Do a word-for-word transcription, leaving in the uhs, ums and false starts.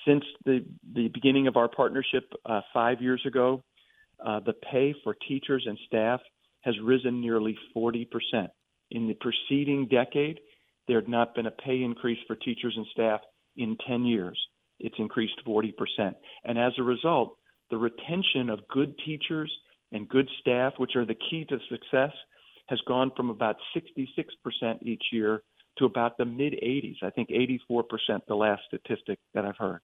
Since the, the beginning of our partnership uh, five years ago, uh, the pay for teachers and staff has risen nearly forty percent. In the preceding decade, there had not been a pay increase for teachers and staff in ten years. It's increased forty percent. And as a result, the retention of good teachers and good staff, which are the key to success, has gone from about sixty-six percent each year to about the mid eighties. I think eighty-four percent, the last statistic that I've heard.